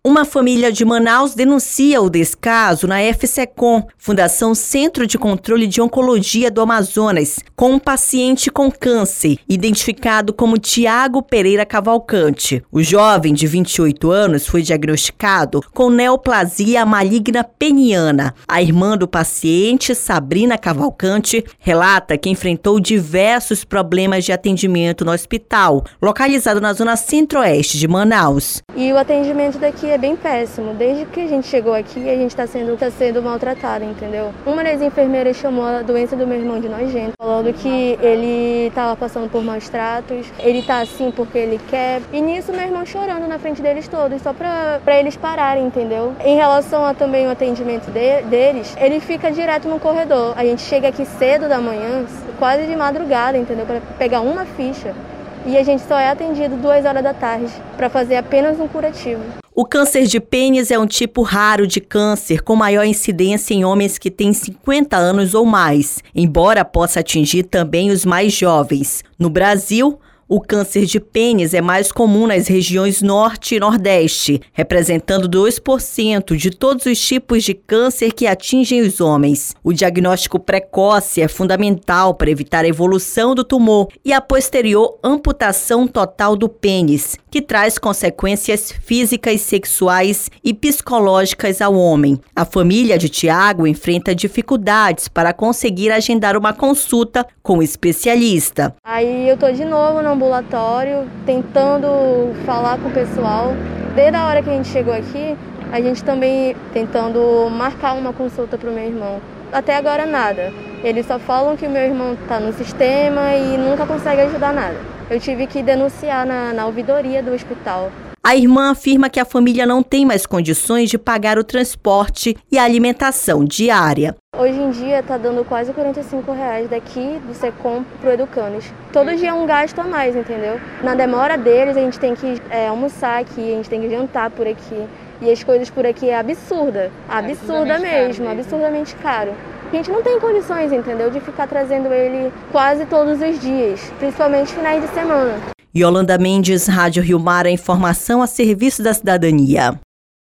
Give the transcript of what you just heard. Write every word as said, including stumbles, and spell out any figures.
Uma família de Manaus denuncia o descaso na FSECOM, Fundação Centro de Controle de Oncologia do Amazonas, com um paciente com câncer, identificado como Tiago Pereira Cavalcante. O jovem, de vinte e oito anos, foi diagnosticado com neoplasia maligna peniana. A irmã do paciente, Sabrina Cavalcante, relata que enfrentou diversos problemas de atendimento no hospital, localizado na zona centro-oeste de Manaus. E o atendimento daqui é bem péssimo. Desde que a gente chegou aqui, a gente está sendo, tá sendo maltratado, entendeu? Uma das enfermeiras chamou a doença do meu irmão de nojento, falando que ele estava passando por maus tratos, ele tá assim porque ele quer. E nisso, meu irmão chorando na frente deles todos, só para eles pararem, entendeu? Em relação a também o atendimento de, deles, ele fica direto no corredor. A gente chega aqui cedo da manhã, quase de madrugada, entendeu? Para pegar uma ficha. E a gente só é atendido duas horas da tarde para fazer apenas um curativo. O câncer de pênis é um tipo raro de câncer com maior incidência em homens que têm cinquenta anos ou mais, embora possa atingir também os mais jovens. No Brasil, o câncer de pênis é mais comum nas regiões norte e nordeste, representando dois por cento de todos os tipos de câncer que atingem os homens. O diagnóstico precoce é fundamental para evitar a evolução do tumor e a posterior amputação total do pênis, que traz consequências físicas, sexuais e psicológicas ao homem. A família de Tiago enfrenta dificuldades para conseguir agendar uma consulta com o especialista. Aí eu tô de novo no ambulatório, tentando falar com o pessoal. Desde a hora que a gente chegou aqui, a gente também tentando marcar uma consulta para o meu irmão. Até agora nada. Eles só falam que o meu irmão está no sistema e nunca consegue ajudar nada. Eu tive que denunciar na, na ouvidoria do hospital. A irmã afirma que a família não tem mais condições de pagar o transporte e a alimentação diária. Hoje em dia está dando quase quarenta e cinco reais daqui do SECOM pro Educanos. Todo dia é um gasto a mais, entendeu? Na demora deles, a gente tem que é, almoçar aqui, a gente tem que jantar por aqui. E as coisas por aqui é absurda, absurda mesmo, absurdamente caro. A gente não tem condições, entendeu, de ficar trazendo ele quase todos os dias, principalmente finais de semana. Yolanda Mendes, Rádio Rio Mar, a informação a serviço da cidadania.